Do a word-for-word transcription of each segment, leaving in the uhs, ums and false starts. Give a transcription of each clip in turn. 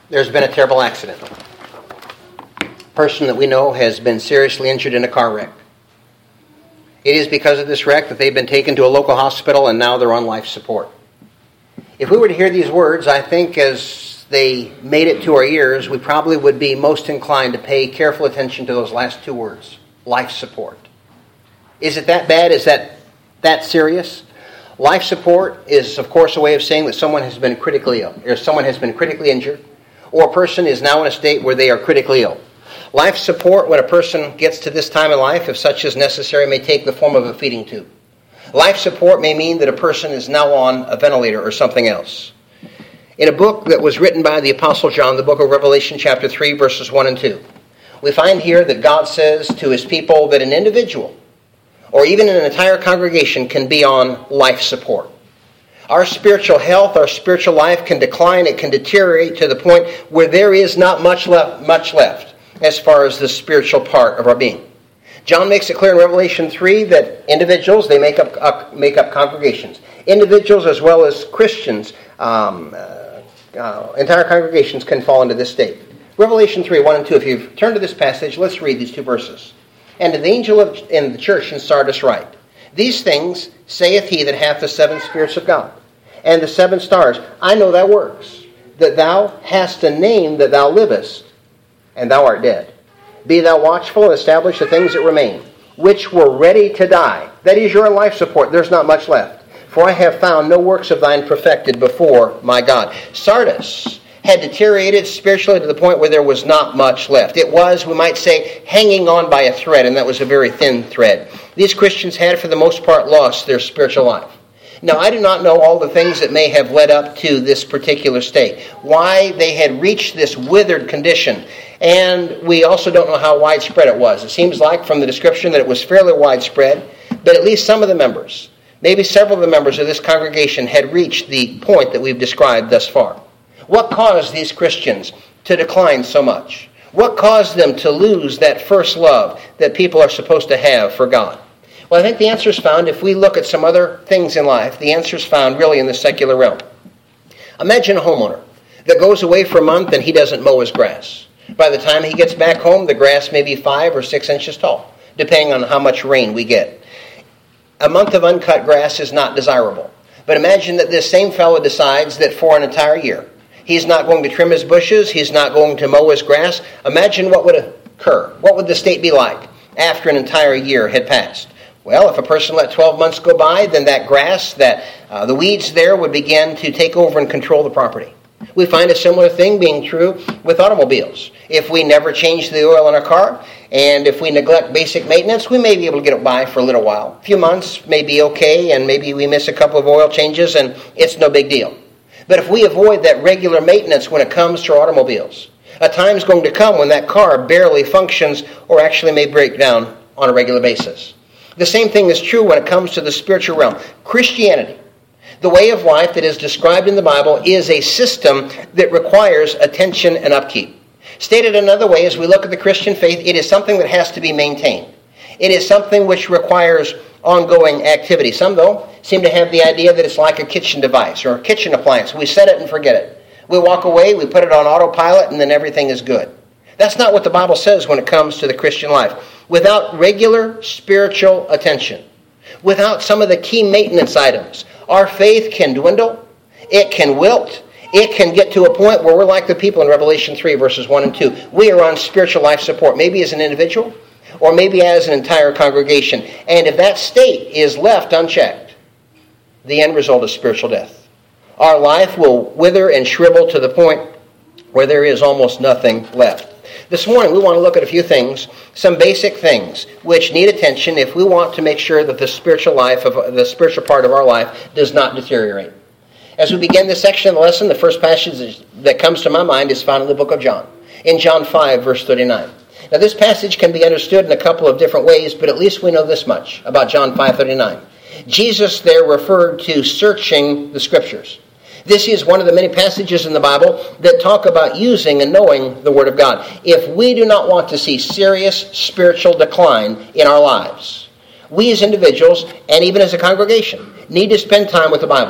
There's been a terrible accident. A person that we know has been seriously injured in a car wreck. It is because of this wreck that they've been taken to a local hospital and now they're on life support. If we were to hear these words, I think as they made it to our ears, we probably would be most inclined to pay careful attention to those last two words, life support. Is it that bad? Is that that serious? Life support is, of course, a way of saying that someone has been critically ill, or someone has been critically injured, or a person is now in a state where they are critically ill. Life support, when a person gets to this time in life, if such is necessary, may take the form of a feeding tube. Life support may mean that a person is now on a ventilator or something else. In a book that was written by the Apostle John, the book of Revelation chapter three, verses one and two, we find here that God says to his people that an individual, or even an entire congregation, can be on life support. Our spiritual health, our spiritual life can decline, it can deteriorate to the point where there is not much left, much left as far as the spiritual part of our being. John makes it clear in Revelation three that individuals, they make up, up make up congregations. Individuals as well as Christians, um, uh, uh, entire congregations can fall into this state. Revelation three, one and two, if you turn to this passage, let's read these two verses. And to the angel of, in the church in Sardis write, These things saith he that hath the seven spirits of God, and the seven stars. I know thy works, that thou hast a name that thou livest, and thou art dead. Be thou watchful and establish the things that remain, which were ready to die. That is your life support. There's not much left. For I have found no works of thine perfected before my God. Sardis had deteriorated spiritually to the point where there was not much left. It was, we might say, hanging on by a thread, and that was a very thin thread. These Christians had, for the most part, lost their spiritual life. Now, I do not know all the things that may have led up to this particular state, why they had reached this withered condition, and we also don't know how widespread it was. It seems like, from the description, that it was fairly widespread, but at least some of the members, maybe several of the members of this congregation, had reached the point that we've described thus far. What caused these Christians to decline so much? What caused them to lose that first love that people are supposed to have for God? Well, I think the answer is found, if we look at some other things in life, the answer is found really in the secular realm. Imagine a homeowner that goes away for a month and he doesn't mow his grass. By the time he gets back home, the grass may be five or six inches tall, depending on how much rain we get. A month of uncut grass is not desirable. But imagine that this same fellow decides that for an entire year, he's not going to trim his bushes, he's not going to mow his grass. Imagine what would occur. What would the state be like after an entire year had passed? Well, if a person let twelve months go by, then that grass, that uh, the weeds there would begin to take over and control the property. We find a similar thing being true with automobiles. If we never change the oil in our car, and if we neglect basic maintenance, we may be able to get it by for a little while. A few months may be okay, and maybe we miss a couple of oil changes, and it's no big deal. But if we avoid that regular maintenance when it comes to our automobiles, a time's going to come when that car barely functions or actually may break down on a regular basis. The same thing is true when it comes to the spiritual realm. Christianity, the way of life that is described in the Bible, is a system that requires attention and upkeep. Stated another way, as we look at the Christian faith, it is something that has to be maintained. It is something which requires ongoing activity. Some, though, seem to have the idea that it's like a kitchen device or a kitchen appliance. We set it and forget it. We walk away, we put it on autopilot, and then everything is good. That's not what the Bible says when it comes to the Christian life. Without regular spiritual attention, without some of the key maintenance items, our faith can dwindle, it can wilt, it can get to a point where we're like the people in Revelation three, verses one and two. We are on spiritual life support, maybe as an individual, or maybe as an entire congregation. And if that state is left unchecked, the end result is spiritual death. Our life will wither and shrivel to the point where there is almost nothing left. This morning we want to look at a few things, some basic things which need attention if we want to make sure that the spiritual life of the spiritual part of our life does not deteriorate. As we begin this section of the lesson, the first passage that comes to my mind is found in the book of John, in John five, verse thirty-nine. Now this passage can be understood in a couple of different ways, but at least we know this much about John five thirty-nine. Jesus there referred to searching the Scriptures. This is one of the many passages in the Bible that talk about using and knowing the Word of God. If we do not want to see serious spiritual decline in our lives, we as individuals, and even as a congregation, need to spend time with the Bible.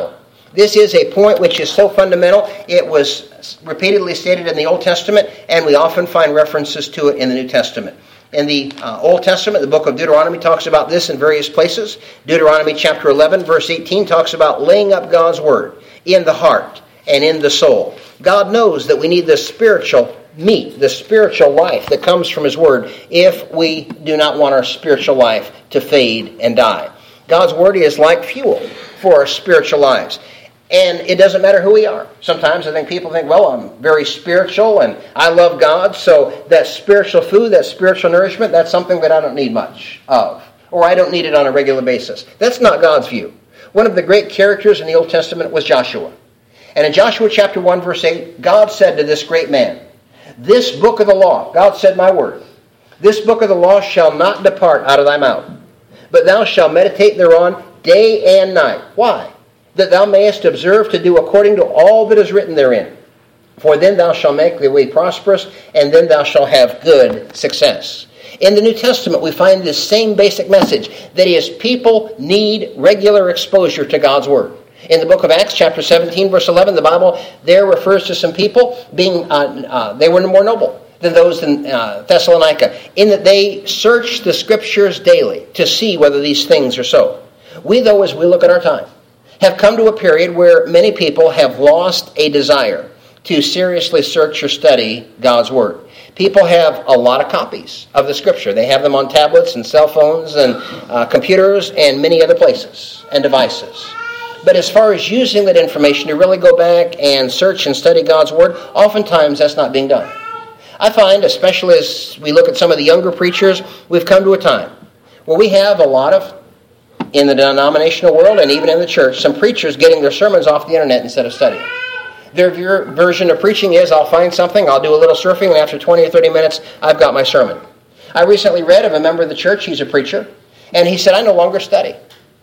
This is a point which is so fundamental. It was repeatedly stated in the Old Testament, and we often find references to it in the New Testament. In the uh, Old Testament, the book of Deuteronomy talks about this in various places. Deuteronomy chapter eleven, verse eighteen talks about laying up God's word in the heart and in the soul. God knows that we need the spiritual meat, the spiritual life that comes from his word if we do not want our spiritual life to fade and die. God's word is like fuel for our spiritual lives. And it doesn't matter who we are. Sometimes I think people think, well, I'm very spiritual and I love God, so that spiritual food, that spiritual nourishment, that's something that I don't need much of. Or I don't need it on a regular basis. That's not God's view. One of the great characters in the Old Testament was Joshua. And in Joshua chapter one, verse eight, God said to this great man, this book of the law, God said my word, this book of the law shall not depart out of thy mouth, but thou shalt meditate thereon day and night. Why? That thou mayest observe to do according to all that is written therein. For then thou shalt make thy way prosperous, and then thou shalt have good success. In the New Testament, we find this same basic message. That is, people need regular exposure to God's word. In the book of Acts, chapter seventeen, verse eleven, the Bible there refers to some people being, uh, uh, they were more noble than those in uh, Thessalonica, in that they searched the Scriptures daily to see whether these things are so. We, though, as we look at our time, have come to a period where many people have lost a desire to seriously search or study God's Word. People have a lot of copies of the Scripture. They have them on tablets and cell phones and uh, computers and many other places and devices. But as far as using that information to really go back and search and study God's Word, oftentimes that's not being done. I find, especially as we look at some of the younger preachers, we've come to a time where we have a lot of, in the denominational world and even in the church, some preachers getting their sermons off the internet instead of studying. Their version of preaching is, I'll find something, I'll do a little surfing, and after twenty or thirty minutes, I've got my sermon. I recently read of a member of the church, he's a preacher, and he said, I no longer study.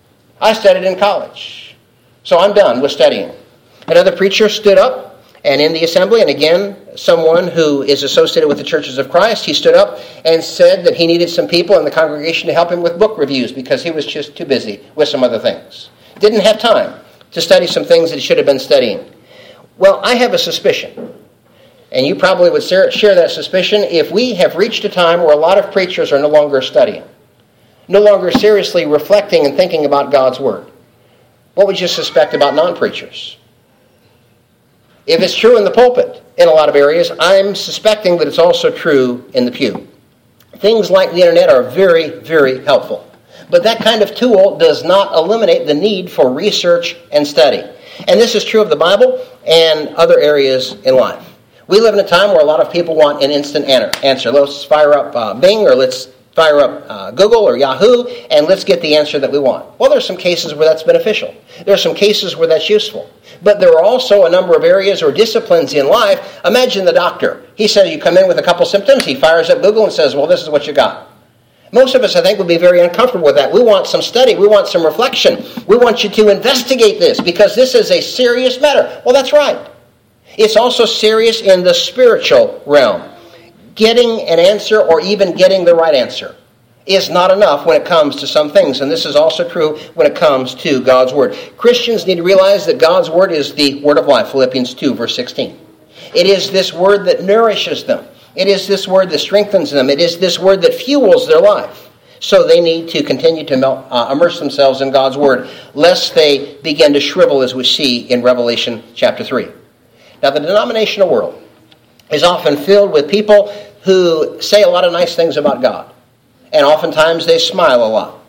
I studied in college, so I'm done with studying. Another preacher stood up, and in the assembly, and again, someone who is associated with the Churches of Christ, he stood up and said that he needed some people in the congregation to help him with book reviews because he was just too busy with some other things. Didn't have time to study some things that he should have been studying. Well, I have a suspicion, and you probably would share that suspicion, if we have reached a time where a lot of preachers are no longer studying, no longer seriously reflecting and thinking about God's Word. What would you suspect about non-preachers? If it's true in the pulpit in a lot of areas, I'm suspecting that it's also true in the pew. Things like the internet are very, very helpful. But that kind of tool does not eliminate the need for research and study. And this is true of the Bible and other areas in life. We live in a time where a lot of people want an instant answer. Let's fire up uh, Bing, or let's fire up uh, Google or Yahoo, and let's get the answer that we want. Well, there's some cases where that's beneficial. There are some cases where that's useful. But there are also a number of areas or disciplines in life. Imagine the doctor. He said you come in with a couple symptoms. He fires up Google and says, well, this is what you got. Most of us, I think, would be very uncomfortable with that. We want some study. We want some reflection. We want you to investigate this because this is a serious matter. Well, that's right. It's also serious in the spiritual realm. Getting an answer or even getting the right answer is not enough when it comes to some things. And this is also true when it comes to God's Word. Christians need to realize that God's Word is the Word of life, Philippians two, verse sixteen. It is this Word that nourishes them. It is this Word that strengthens them. It is this Word that fuels their life. So they need to continue to uh, immerse themselves in God's Word, lest they begin to shrivel, as we see in Revelation chapter three. Now, the denominational world is often filled with people who say a lot of nice things about God. And oftentimes they smile a lot.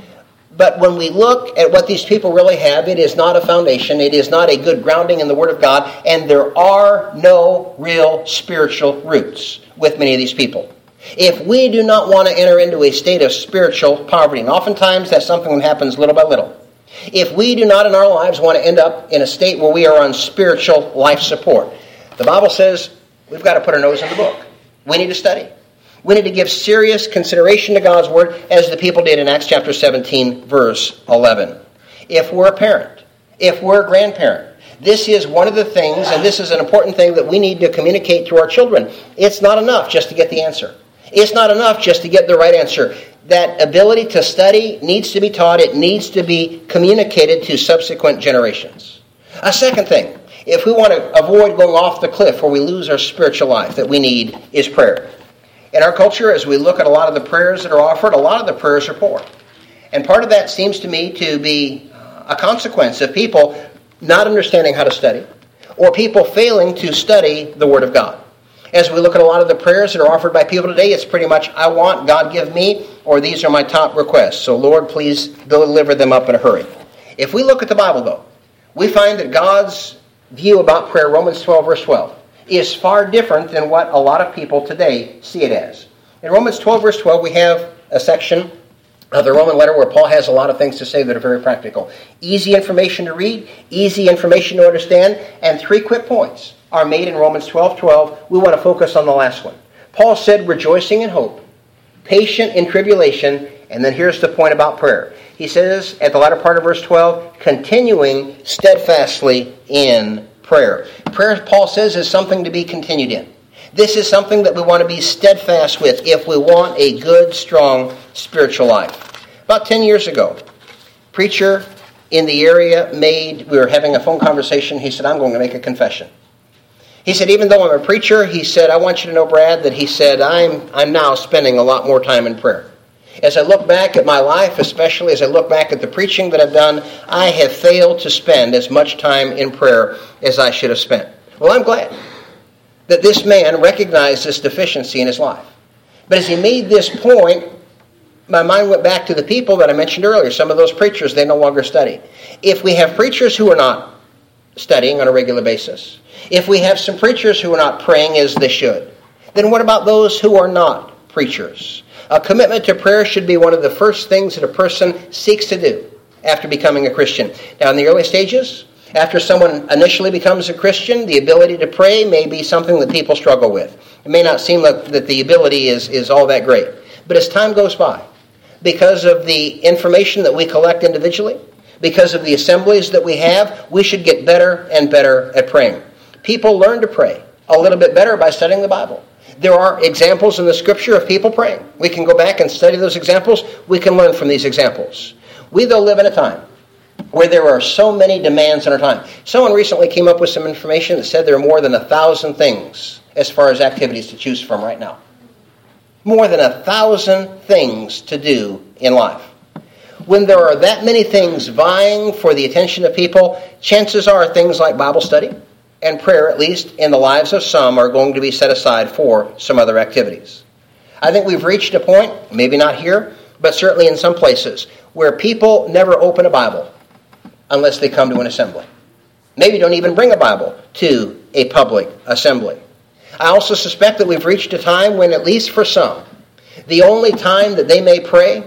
But when we look at what these people really have, it is not a foundation. It is not a good grounding in the Word of God. And there are no real spiritual roots with many of these people. If we do not want to enter into a state of spiritual poverty, and oftentimes that's something that happens little by little. If we do not in our lives want to end up in a state where we are on spiritual life support, the Bible says we've got to put our nose in the book. We need to study. We need to give serious consideration to God's Word as the people did in Acts chapter seventeen, verse eleven. If we're a parent, if we're a grandparent, this is one of the things, and this is an important thing that we need to communicate to our children. It's not enough just to get the answer. It's not enough just to get the right answer. That ability to study needs to be taught. It needs to be communicated to subsequent generations. A second thing, if we want to avoid going off the cliff where we lose our spiritual life, that we need is prayer. In our culture, as we look at a lot of the prayers that are offered, a lot of the prayers are poor. And part of that seems to me to be a consequence of people not understanding how to study, or people failing to study the Word of God. As we look at a lot of the prayers that are offered by people today, it's pretty much, I want, God give me, or these are my top requests. So Lord, please deliver them up in a hurry. If we look at the Bible, though, we find that God's view about prayer, Romans twelve, verse twelve, is far different than what a lot of people today see it as. In Romans twelve, verse twelve, we have a section of the Roman letter where Paul has a lot of things to say that are very practical. Easy information to read, easy information to understand, and three quick points are made in Romans twelve twelve. We want to focus on the last one. Paul said, rejoicing in hope, patient in tribulation, and then here's the point about prayer. He says at the latter part of verse twelve, continuing steadfastly in prayer. Prayer, Paul says, is something to be continued in. This is something that we want to be steadfast with if we want a good, strong spiritual life. About ten years ago, a preacher in the area made, we were having a phone conversation, he said, I'm going to make a confession. He said, even though I'm a preacher, he said, I want you to know, Brad, that he said, I'm, I'm now spending a lot more time in prayer. As I look back at my life, especially as I look back at the preaching that I've done, I have failed to spend as much time in prayer as I should have spent. Well, I'm glad that this man recognized this deficiency in his life. But as he made this point, my mind went back to the people that I mentioned earlier. Some of those preachers, they no longer study. If we have preachers who are not studying on a regular basis, if we have some preachers who are not praying as they should, then what about those who are not preachers? A commitment to prayer should be one of the first things that a person seeks to do after becoming a Christian. Now, in the early stages, after someone initially becomes a Christian, the ability to pray may be something that people struggle with. It may not seem like that the ability is, is all that great. But as time goes by, because of the information that we collect individually, because of the assemblies that we have, we should get better and better at praying. People learn to pray a little bit better by studying the Bible. There are examples in the Scripture of people praying. We can go back and study those examples. We can learn from these examples. We, though, live in a time where there are so many demands in our time. Someone recently came up with some information that said there are more than a thousand things as far as activities to choose from right now. More than a thousand things to do in life. When there are that many things vying for the attention of people, chances are things like Bible study and prayer, at least in the lives of some, are going to be set aside for some other activities. I think we've reached a point, maybe not here, but certainly in some places, where people never open a Bible unless they come to an assembly. Maybe don't even bring a Bible to a public assembly. I also suspect that we've reached a time when, at least for some, the only time that they may pray,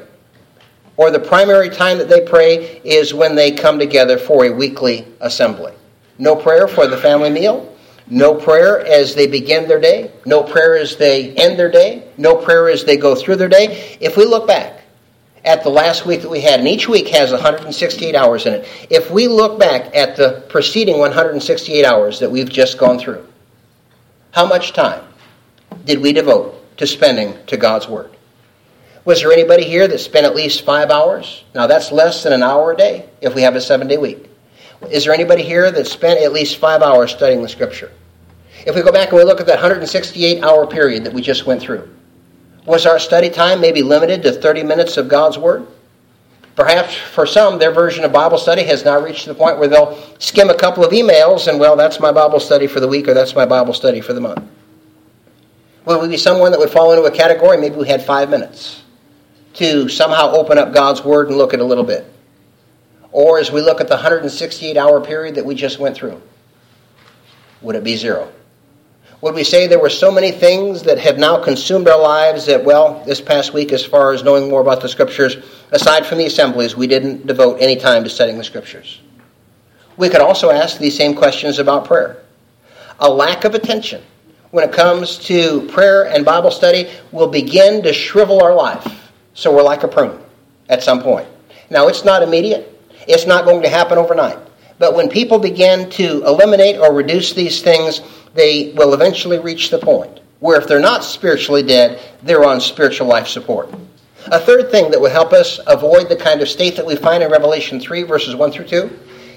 or the primary time that they pray, is when they come together for a weekly assembly. No prayer for the family meal. No prayer as they begin their day. No prayer as they end their day. No prayer as they go through their day. If we look back at the last week that we had, and each week has one hundred sixty-eight hours in it. If we look back at the preceding one hundred sixty-eight hours that we've just gone through, how much time did we devote to spending to God's Word? Was there anybody here that spent at least five hours? Now that's less than an hour a day if we have a seven-day week. Is there anybody here that spent at least five hours studying the Scripture? If we go back and we look at that one hundred sixty-eight hour period that we just went through, was our study time maybe limited to thirty minutes of God's Word? Perhaps for some, their version of Bible study has now reached the point where they'll skim a couple of emails and, well, that's my Bible study for the week, or that's my Bible study for the month. Would we be someone that would fall into a category, maybe we had five minutes to somehow open up God's Word and look at it a little bit? Or as we look at the one hundred sixty-eight hour period that we just went through, would it be zero? Would we say there were so many things that have now consumed our lives that, well, this past week, as far as knowing more about the Scriptures, aside from the assemblies, we didn't devote any time to studying the Scriptures? We could also ask these same questions about prayer. A lack of attention when it comes to prayer and Bible study will begin to shrivel our life. So we're like a prune at some point. Now, it's not immediate. It's not going to happen overnight. But when people begin to eliminate or reduce these things, they will eventually reach the point where if they're not spiritually dead, they're on spiritual life support. A third thing that would help us avoid the kind of state that we find in Revelation three, verses one through two,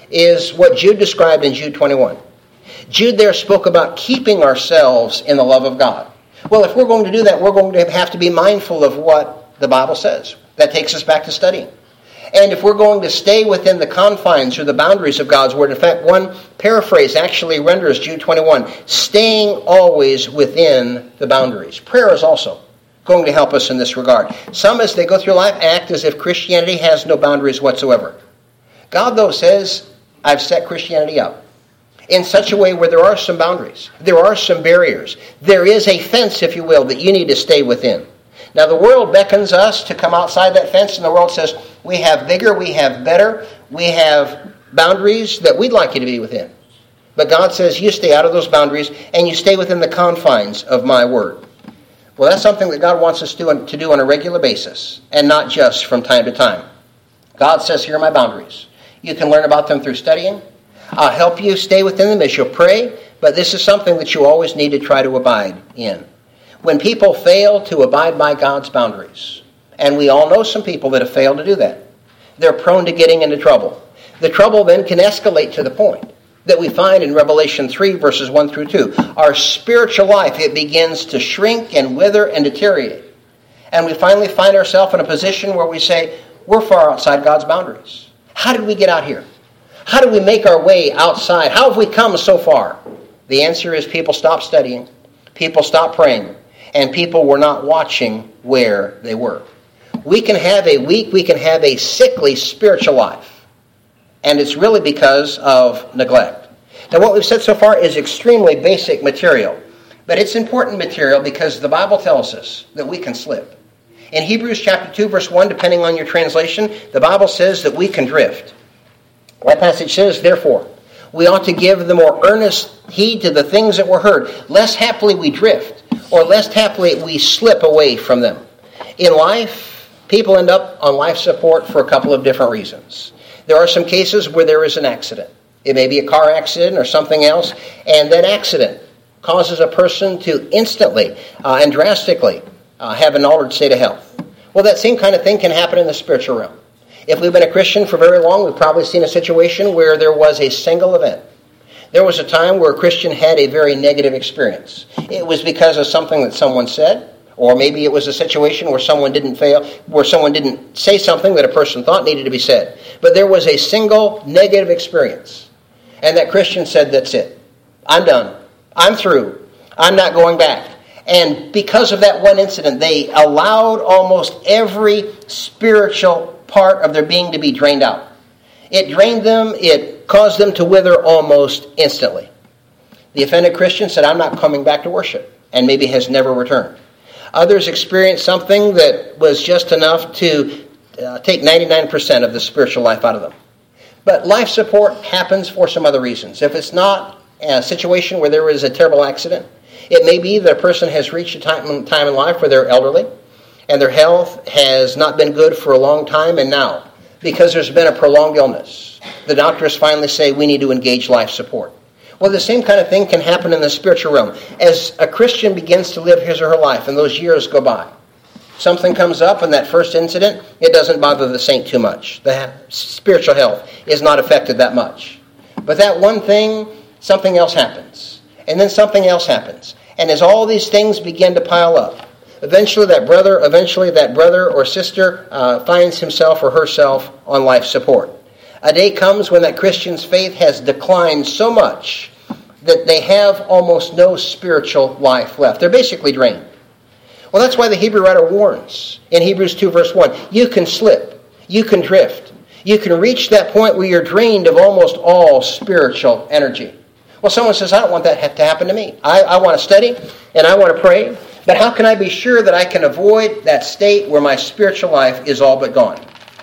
is what Jude described in Jude twenty-one. Jude there spoke about keeping ourselves in the love of God. Well, if we're going to do that, we're going to have to be mindful of what the Bible says. That takes us back to studying. And if we're going to stay within the confines or the boundaries of God's Word, in fact, one paraphrase actually renders Jude twenty-one, staying always within the boundaries. Prayer is also going to help us in this regard. Some, as they go through life, act as if Christianity has no boundaries whatsoever. God, though, says, I've set Christianity up in such a way where there are some boundaries. There are some barriers. There is a fence, if you will, that you need to stay within. Now, the world beckons us to come outside that fence, and the world says, we have bigger, we have better, we have boundaries that we'd like you to be within. But God says, you stay out of those boundaries, and you stay within the confines of my word. Well, that's something that God wants us to do on a regular basis, and not just from time to time. God says, here are my boundaries. You can learn about them through studying. I'll help you stay within them as you pray, but this is something that you always need to try to abide in. When people fail to abide by God's boundaries, and we all know some people that have failed to do that, they're prone to getting into trouble. The trouble then can escalate to the point that we find in Revelation three, verses one through two. Our spiritual life, it begins to shrink and wither and deteriorate. And we finally find ourselves in a position where we say, we're far outside God's boundaries. How did we get out here? How did we make our way outside? How have we come so far? The answer is people stopped studying, people stopped praying, and people were not watching where they were. We can have a weak, we can have a sickly spiritual life. And it's really because of neglect. Now, what we've said so far is extremely basic material. But it's important material because the Bible tells us that we can slip. In Hebrews chapter two, verse one, depending on your translation, the Bible says that we can drift. That passage says, therefore, we ought to give the more earnest heed to the things that were heard, lest happily we drift, or lest happily we slip away from them. In life, people end up on life support for a couple of different reasons. There are some cases where there is an accident. It may be a car accident or something else, and that accident causes a person to instantly uh, and drastically uh, have an altered state of health. Well, that same kind of thing can happen in the spiritual realm. If we've been a Christian for very long, we've probably seen a situation where there was a single event. There was a time where a Christian had a very negative experience. It was because of something that someone said, or maybe it was a situation where someone didn't fail, where someone didn't say something that a person thought needed to be said. But there was a single negative experience. And that Christian said, that's it. I'm done. I'm through. I'm not going back. And because of that one incident, they allowed almost every spiritual part of their being to be drained out. It drained them. It caused them to wither almost instantly. The offended Christian said, I'm not coming back to worship, and maybe has never returned. Others experienced something that was just enough to uh, take ninety-nine percent of the spiritual life out of them. But life support happens for some other reasons. If it's not a situation where there is a terrible accident, it may be that a person has reached a time, time in life where they're elderly, and their health has not been good for a long time, and now, because there's been a prolonged illness, the doctors finally say we need to engage life support. Well, the same kind of thing can happen in the spiritual realm. As a Christian begins to live his or her life, and those years go by, something comes up in that first incident, it doesn't bother the saint too much. The spiritual health is not affected that much. But that one thing, something else happens. And then something else happens. And as all these things begin to pile up, eventually that brother, eventually that brother or sister uh, finds himself or herself on life support. A day comes when that Christian's faith has declined so much that they have almost no spiritual life left. They're basically drained. Well, that's why the Hebrew writer warns in Hebrews two, verse one, you can slip, you can drift, you can reach that point where you're drained of almost all spiritual energy. Well, someone says, I don't want that to happen to me. I, I want to study and I want to pray, but how can I be sure that I can avoid that state where my spiritual life is all but gone?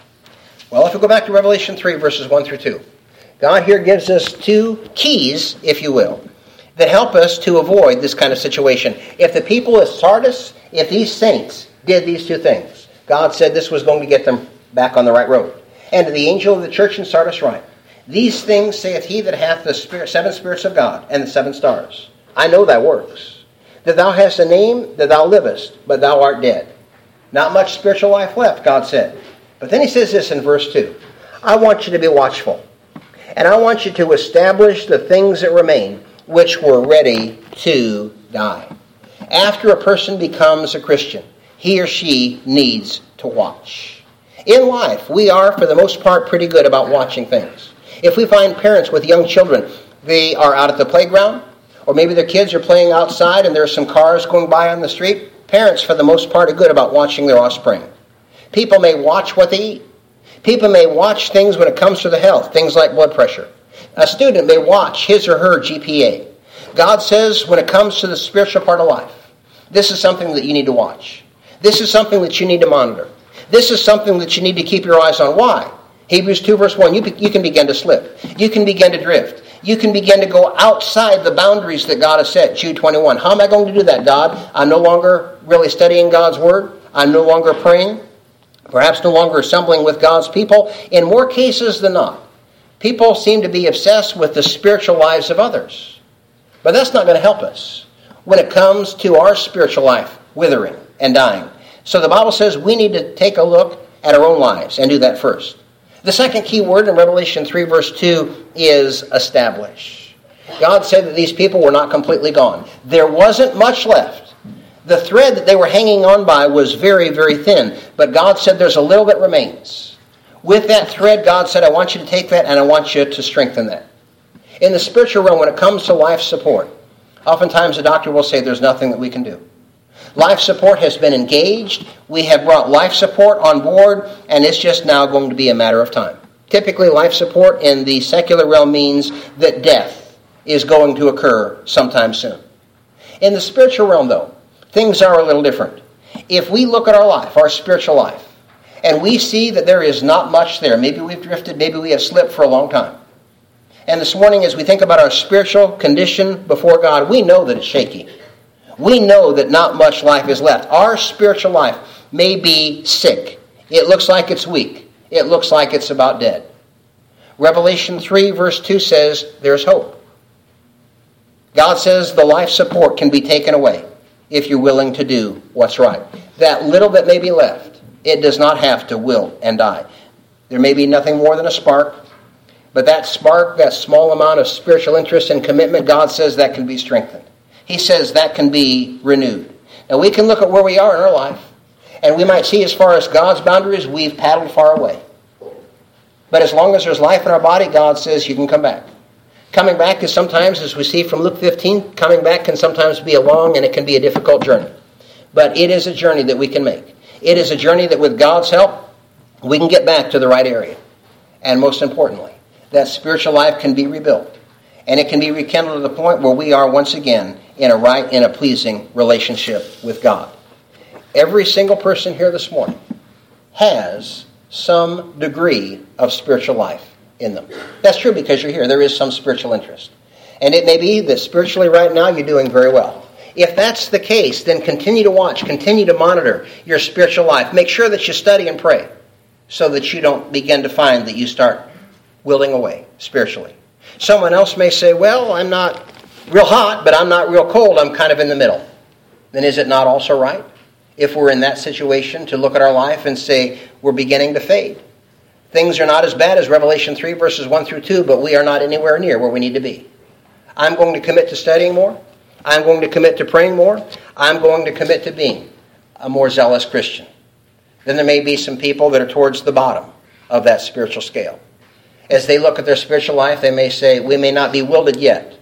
Well, if we go back to Revelation three, verses one through two, God here gives us two keys, if you will, that help us to avoid this kind of situation. If the people of Sardis, if these saints did these two things, God said this was going to get them back on the right road. And to the angel of the church in Sardis write, these things saith he that hath the spirit, seven spirits of God and the seven stars. I know thy works, that thou hast a name, that thou livest, but thou art dead. Not much spiritual life left, God said. But then he says this in verse two. I want you to be watchful. And I want you to establish the things that remain, which were ready to die. After a person becomes a Christian, he or she needs to watch. In life, we are, for the most part, pretty good about watching things. If we find parents with young children, they are out at the playground, or maybe their kids are playing outside and there are some cars going by on the street, parents, for the most part, are good about watching their offspring. People may watch what they eat. People may watch things when it comes to the health, things like blood pressure. A student may watch his or her G P A. God says when it comes to the spiritual part of life, this is something that you need to watch. This is something that you need to monitor. This is something that you need to keep your eyes on. Why? Hebrews two verse one, you, be, you can begin to slip. You can begin to drift. You can begin to go outside the boundaries that God has set. Jude twenty-one, how am I going to do that, God? I'm no longer really studying God's Word. I'm no longer praying. Perhaps no longer assembling with God's people. In more cases than not, people seem to be obsessed with the spiritual lives of others. But that's not going to help us when it comes to our spiritual life withering and dying. So the Bible says we need to take a look at our own lives and do that first. The second key word in Revelation three verse two is establish. God said that these people were not completely gone. There wasn't much left. The thread that they were hanging on by was very, very thin. But God said there's a little that remains. With that thread, God said, I want you to take that and I want you to strengthen that. In the spiritual realm, when it comes to life support, oftentimes the doctor will say there's nothing that we can do. Life support has been engaged. We have brought life support on board, and it's just now going to be a matter of time. Typically, life support in the secular realm means that death is going to occur sometime soon. In the spiritual realm, though, things are a little different. If we look at our life, our spiritual life, and we see that there is not much there, maybe we've drifted, maybe we have slipped for a long time. And this morning, as we think about our spiritual condition before God, we know that it's shaky. We know that not much life is left. Our spiritual life may be sick. It looks like it's weak. It looks like it's about dead. Revelation three verse two says there's hope. God says the life support can be taken away if you're willing to do what's right. That little that may be left, it does not have to wilt and die. There may be nothing more than a spark, but that spark, that small amount of spiritual interest and commitment, God says that can be strengthened. He says that can be renewed. Now we can look at where we are in our life, and we might see as far as God's boundaries, we've paddled far away. But as long as there's life in our body, God says you can come back. Coming back is sometimes, as we see from Luke fifteen, coming back can sometimes be a long and it can be a difficult journey. But it is a journey that we can make. It is a journey that with God's help, we can get back to the right area. And most importantly, that spiritual life can be rebuilt. And it can be rekindled to the point where we are once again in a right and a pleasing relationship with God. Every single person here this morning has some degree of spiritual life in them. That's true because you're here. There is some spiritual interest. And it may be that spiritually right now you're doing very well. If that's the case, then continue to watch, continue to monitor your spiritual life. Make sure that you study and pray so that you don't begin to find that you start wilting away spiritually. Someone else may say, well, I'm not real hot, but I'm not real cold. I'm kind of in the middle. Then is it not also right, if we're in that situation, to look at our life and say we're beginning to fade? Things are not as bad as Revelation three, verses one through two, but we are not anywhere near where we need to be. I'm going to commit to studying more. I'm going to commit to praying more. I'm going to commit to being a more zealous Christian. Then there may be some people that are towards the bottom of that spiritual scale. As they look at their spiritual life, they may say, we may not be wilted yet,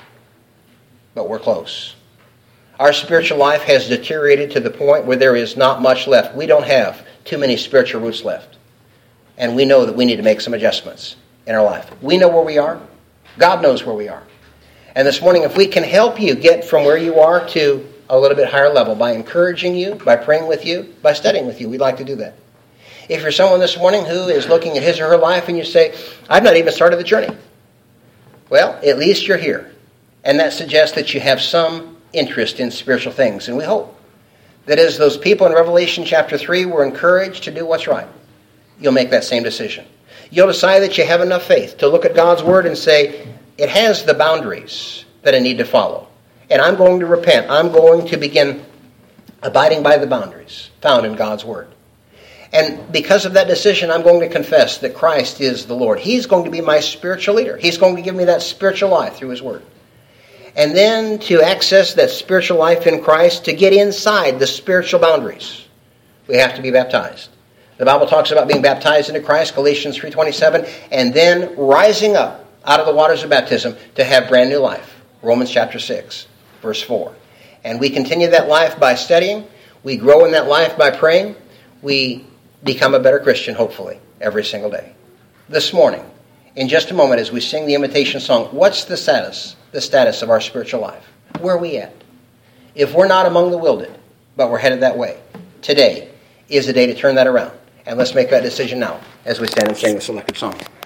but we're close. Our spiritual life has deteriorated to the point where there is not much left. We don't have too many spiritual roots left. And we know that we need to make some adjustments in our life. We know where we are. God knows where we are. And this morning, if we can help you get from where you are to a little bit higher level by encouraging you, by praying with you, by studying with you, we'd like to do that. If you're someone this morning who is looking at his or her life and you say, I've not even started the journey. Well, at least you're here. And that suggests that you have some interest in spiritual things. And we hope that as those people in Revelation chapter three were encouraged to do what's right, you'll make that same decision. You'll decide that you have enough faith to look at God's Word and say, it has the boundaries that I need to follow. And I'm going to repent. I'm going to begin abiding by the boundaries found in God's Word. And because of that decision, I'm going to confess that Christ is the Lord. He's going to be my spiritual leader. He's going to give me that spiritual life through His Word. And then to access that spiritual life in Christ, to get inside the spiritual boundaries, we have to be baptized. The Bible talks about being baptized into Christ, Galatians three twenty-seven, and then rising up out of the waters of baptism to have brand new life, Romans chapter six, verse four. And we continue that life by studying. We grow in that life by praying. We become a better Christian, hopefully, every single day. This morning, in just a moment, as we sing the invitation song, what's the status, the status of our spiritual life? Where are we at? If we're not among the wielded, but we're headed that way, today is the day to turn that around. And let's make that decision now as we stand and sing the selected song.